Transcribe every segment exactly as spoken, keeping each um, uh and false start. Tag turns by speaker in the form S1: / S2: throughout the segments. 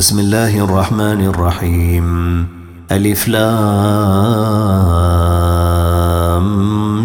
S1: بسم الله الرحمن الرحيم. ألف لام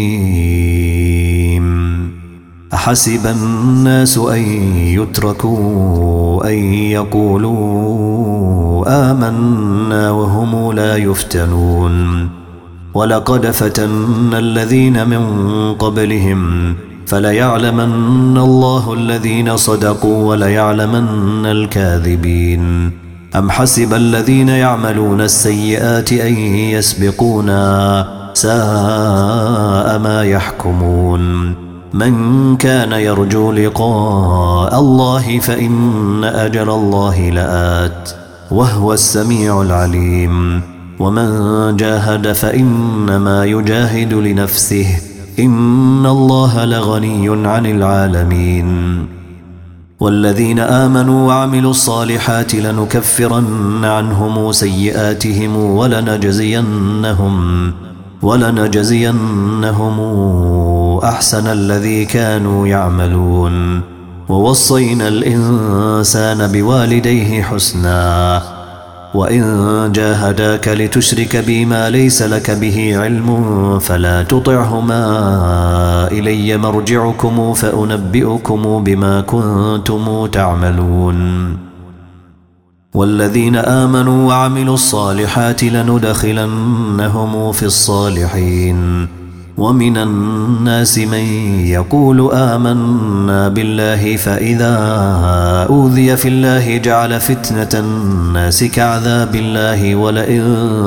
S1: ميم. أحسب الناس أن يتركوا أن يقولوا آمنا وهم لا يفتنون. ولقد فتنا الذين من قبلهم فليعلمن الله الذين صدقوا وليعلمن الكاذبين. أم حسب الذين يعملون السيئات أن يسبقونا ساء ما يحكمون. من كان يرجو لقاء الله فإن أجل الله لآت وهو السميع العليم. ومن جاهد فإنما يجاهد لنفسه إن الله لغني عن العالمين. والذين آمنوا وعملوا الصالحات لنكفرن عنهم سيئاتهم ولنجزينهم ولنجزينهم أحسن الذي كانوا يعملون. ووصينا الإنسان بوالديه حسنا وإن جاهداك لتشرك بي ما ليس لك به علم فلا تطعهما إلي مرجعكم فأنبئكم بما كنتم تعملون. والذين آمنوا وعملوا الصالحات لندخلنهم في الصالحين. ومن الناس من يقول آمنا بالله فإذا أوذي في الله جعل فتنة الناس كعذاب الله ولئن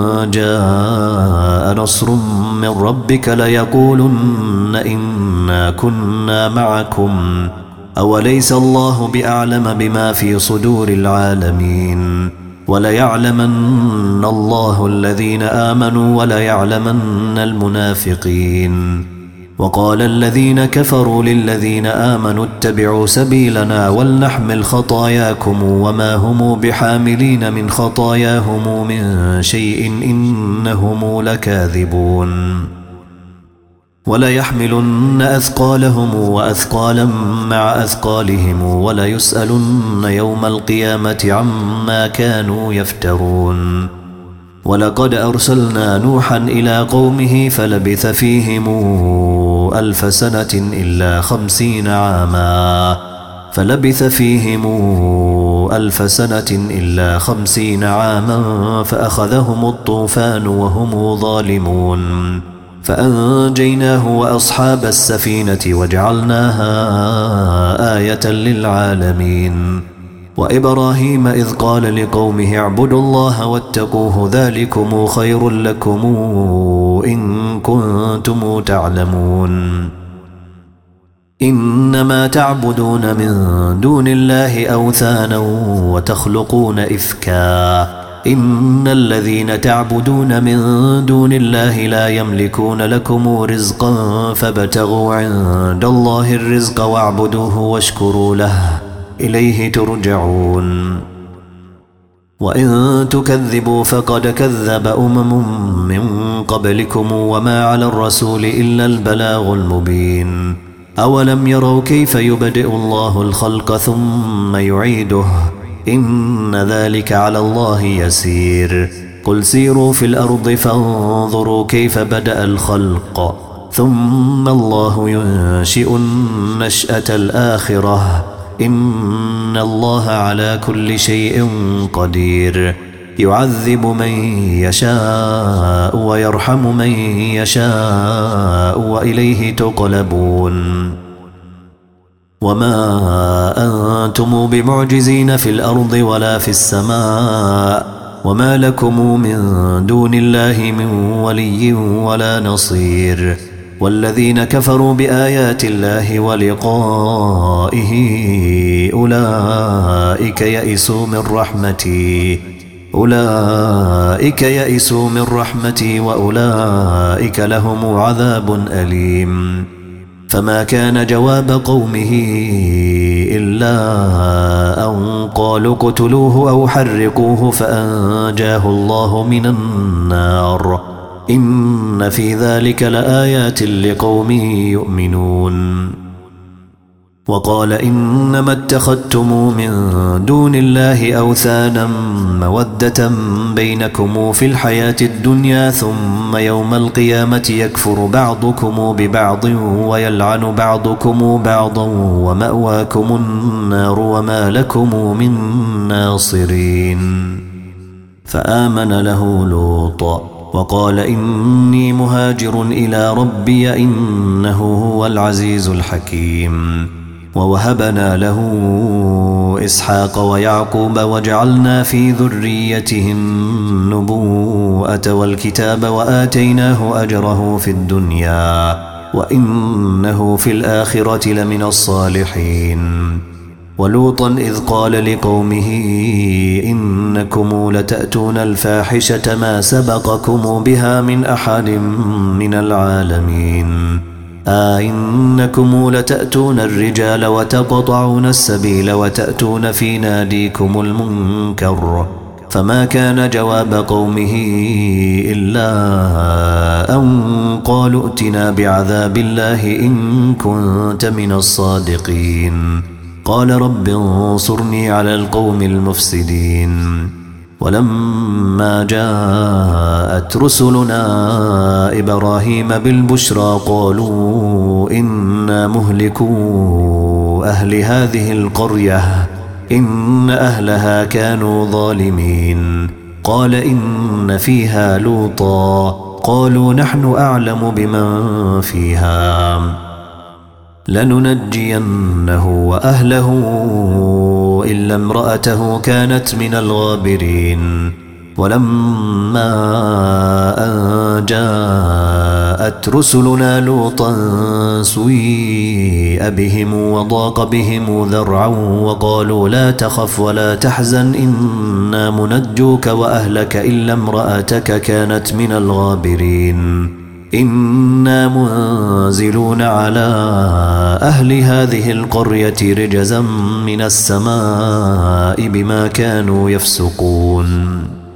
S1: جاء نصر من ربك ليقولن إنا كنا معكم أوليس الله بأعلم بما في صدور العالمين. وليعلمن الله الذين آمنوا وليعلمن المنافقين. وقال الذين كفروا للذين آمنوا اتبعوا سبيلنا ولنحمل خطاياكم وما هم بحاملين من خطاياهم من شيء إنهم لكاذبون. وليحملن أثقالهم وأثقالا مع أثقالهم وليسألن يوم القيامة عما كانوا يفترون. ولقد أرسلنا نوحا إلى قومه فلبث فيهم ألف سنة إلا خمسين عاما فلبث فيهم ألف سنة إلا خمسين عاما فأخذهم الطوفان وهم ظالمون فأنجيناه وأصحاب السفينة وجعلناها آية للعالمين. وإبراهيم إذ قال لقومه اعبدوا الله واتقوه ذلكم خير لكم إن كنتم تعلمون. إنما تعبدون من دون الله أوثانا وتخلقون إفكا إن الذين تعبدون من دون الله لا يملكون لكم رزقا فابتغوا عند الله الرزق واعبدوه واشكروا له إليه ترجعون. وإن تكذبوا فقد كذب أمم من قبلكم وما على الرسول إلا البلاغ المبين. أولم يروا كيف يبدئ الله الخلق ثم يعيده إن ذلك على الله يسير. قل سيروا في الأرض فانظروا كيف بدأ الخلق ثم الله ينشئ النشأة الآخرة إن الله على كل شيء قدير. يعذب من يشاء ويرحم من يشاء وإليه تقلبون. وما أنتم بمعجزين في الأرض ولا في السماء وما لكم من دون الله من ولي ولا نصير. والذين كفروا بآيات الله ولقائه أولئك يئسوا من رحمتي أولئك يئسوا من رحمتي وأولئك لهم عذاب أليم. فما كان جواب قومه إلا أن قالوا اقتلوه أو حرقوه فأنجاه الله من النار إن في ذلك لآيات لقوم يؤمنون. وقال إنما اتخذتم من دون الله أوثانا مودة بينكم في الحياة الدنيا ثم يوم القيامة يكفر بعضكم ببعض ويلعن بعضكم بعضا ومأواكم النار وما لكم من ناصرين. فآمن له لوط وقال إني مهاجر إلى ربي إنه هو العزيز الحكيم. ووهبنا له إسحاق ويعقوب وجعلنا في ذريته النبوءة والكتاب وآتيناه أجره في الدنيا وإنه في الآخرة لمن الصالحين. ولوطا إذ قال لقومه إنكم لتأتون الفاحشة ما سبقكم بها من أحد من العالمين أئنكم لتأتون الرجال وتقطعون السبيل وتأتون في ناديكم المنكر. فما كان جواب قومه إلا أن قالوا ائتنا بعذاب الله إن كنت من الصادقين. قال رب انصرني على القوم المفسدين. ولما جاءت رسلنا إبراهيم بالبشرى قالوا إنا مهلكو أهل هذه القرية إن أهلها كانوا ظالمين. قال إن فيها لوطا قالوا نحن أعلم بمن فيها لننجينه وأهله إلا امرأته كانت من الغابرين. ولما أن جاءت رسلنا لوطا سيء بهم وضاق بهم ذرعا وقالوا لا تخف ولا تحزن إنا منجوك وأهلك إلا امرأتك كانت من الغابرين. إنا منزلون على أهل هذه القرية رجزا من السماء بما كانوا يفسقون.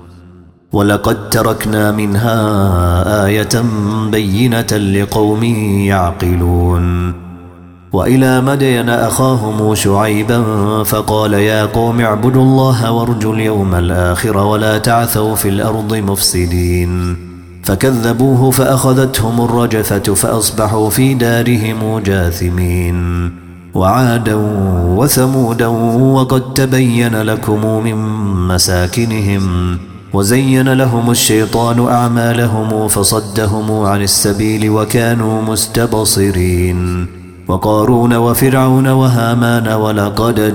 S1: ولقد تركنا منها آية بينة لقوم يعقلون. وإلى مدين أخاهم شعيبا فقال يا قوم اعبدوا الله وارجوا اليوم الآخر ولا تعثوا في الأرض مفسدين. فكذبوه فأخذتهم الرجفة فأصبحوا في دارهم جاثمين. وعادا وثمودا وقد تبين لكم من مساكنهم وزين لهم الشيطان أعمالهم فصدهم عن السبيل وكانوا مستبصرين. وقارون وفرعون وهامان ولقد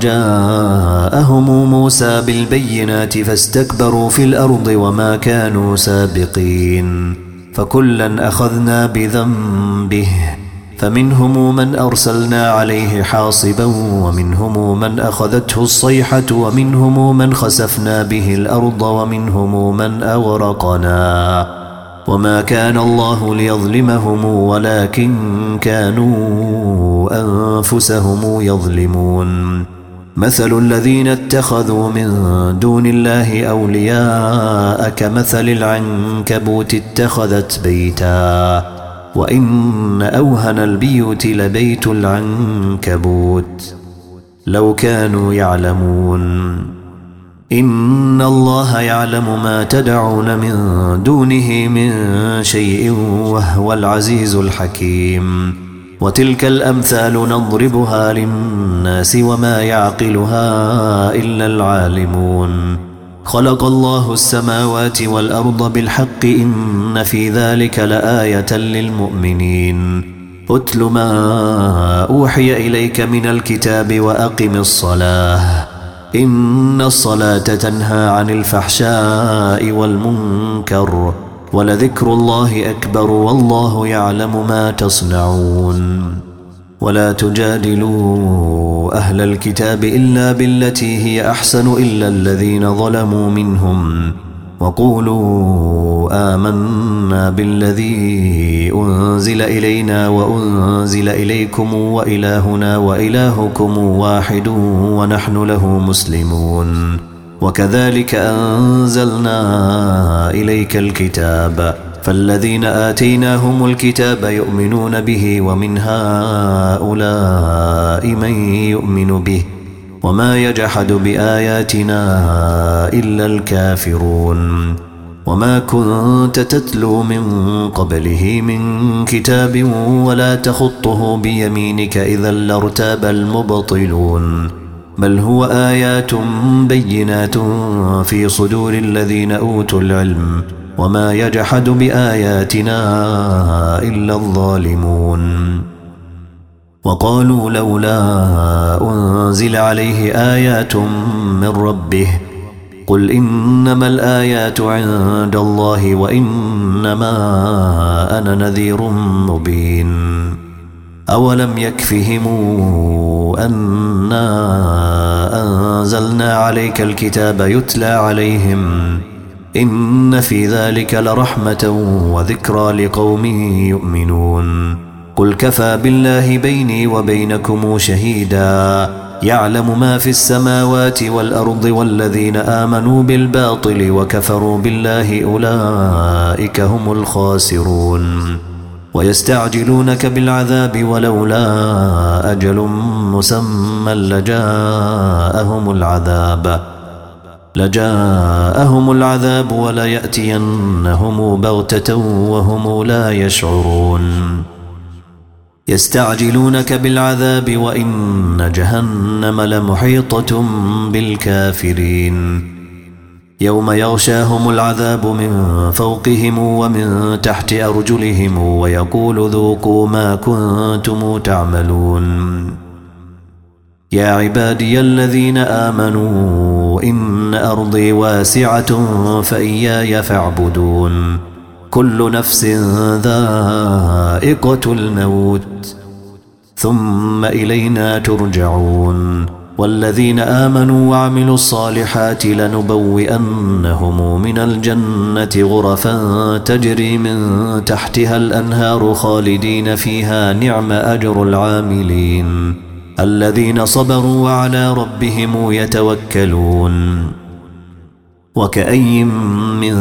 S1: جاءهم موسى بالبينات فاستكبروا في الأرض وما كانوا سابقين. فكلا أخذنا بذنبه فمنهم من أرسلنا عليه حاصبا ومنهم من أخذته الصيحة ومنهم من خسفنا به الأرض ومنهم من أغرقنا. وما كان الله ليظلمهم ولكن كانوا أنفسهم يظلمون. مثل الذين اتخذوا من دون الله أولياء كمثل العنكبوت اتخذت بيتا وإن أوهن البيوت لبيت العنكبوت لو كانوا يعلمون. إن الله يعلم ما تدعون من دونه من شيء وهو العزيز الحكيم. وتلك الأمثال نضربها للناس وما يعقلها إلا العالمون. خلق الله السماوات والأرض بالحق إن في ذلك لآية للمؤمنين. أتل ما أوحي إليك من الكتاب وأقم الصلاة إن الصلاة تنهى عن الفحشاء والمنكر ولذكر الله أكبر والله يعلم ما تصنعون. ولا تجادلوا أهل الكتاب إلا بالتي هي أحسن إلا الذين ظلموا منهم وقولوا آمنا بالذي أنزل إلينا وأنزل إليكم وإلهنا وإلهكم واحد ونحن له مسلمون. وكذلك أنزلنا إليك الكتاب فالذين آتيناهم الكتاب يؤمنون به ومن هؤلاء من يؤمن به وما يجحد بآياتنا إلا الكافرون وما كنت تتلو من قبله من كتاب ولا تخطه بيمينك إذا لارتاب المبطلون بل هو آيات بينات في صدور الذين أوتوا العلم وما يجحد بآياتنا إلا الظالمون وقالوا لولا أنزل عليه آيات من ربه قل إنما الآيات عند الله وإنما أنا نذير مبين أولم يكفهم أنا أنزلنا عليك الكتاب يتلى عليهم إن في ذلك لرحمة وذكرى لقوم يؤمنون قل كفى بالله بيني وبينكم شهيدا يعلم ما في السماوات والأرض والذين آمنوا بالباطل وكفروا بالله أولئك هم الخاسرون ويستعجلونك بالعذاب ولولا أجل مسمى لجاءهم العذاب لجاءهم العذاب وليأتينهم بغتة وهم لا يشعرون يستعجلونك بالعذاب وإن جهنم لمحيطة بالكافرين يوم يغشاهم العذاب من فوقهم ومن تحت أرجلهم ويقول ذوقوا ما كنتم تعملون يا عبادي الذين آمنوا إن أرضي واسعة فإياي فاعبدون كل نفس ذائقة الموت ثم إلينا ترجعون والذين آمنوا وعملوا الصالحات لنبوئنهم من الجنة غرفا تجري من تحتها الأنهار خالدين فيها نعم أجر العاملين الذين صبروا وعلى ربهم يتوكلون وكأي من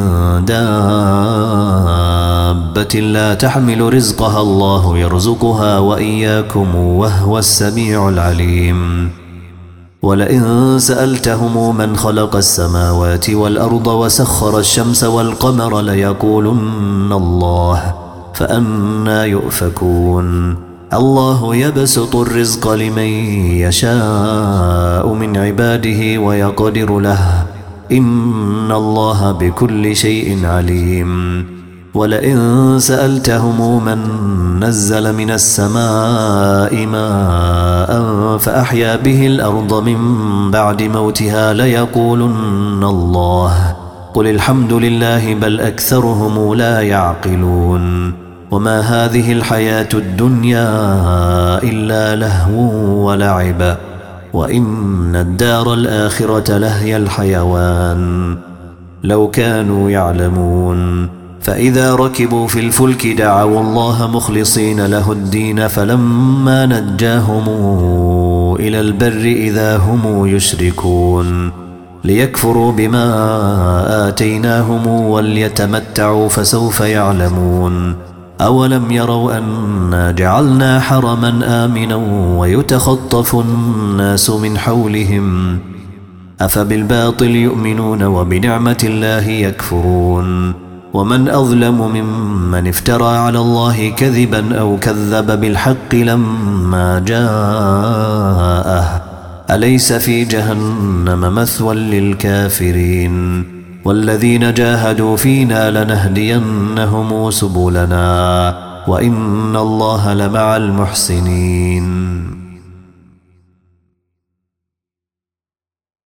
S1: دابة لا تحمل رزقها الله يرزقها وإياكم وهو السميع العليم ولئن سألتهم من خلق السماوات والأرض وسخر الشمس والقمر ليقولن الله فأنى يؤفكون الله يبسط الرزق لمن يشاء من عباده ويقدر له إن الله بكل شيء عليم ولئن سألتهم من نزل من السماء ماء فأحيا به الأرض من بعد موتها ليقولن الله قل الحمد لله بل أكثرهم لا يعقلون وما هذه الحياة الدنيا إلا لهو ولعب وإن الدار الآخرة لهي الحيوان لو كانوا يعلمون فإذا ركبوا في الفلك دعوا الله مخلصين له الدين فلما نجاهم إلى البر إذا هم يشركون ليكفروا بما آتيناهم وليتمتعوا فسوف يعلمون أولم يروا أنا جعلنا حرما آمنا ويتخطف الناس من حولهم أفبالباطل يؤمنون وبنعمة الله يكفرون ومن أظلم ممن افترى على الله كذبا أو كذب بالحق لما جاءه أليس في جهنم مثوى للكافرين والذين جاهدوا فينا لنهدينهم سبلنا وإن الله لمع المحسنين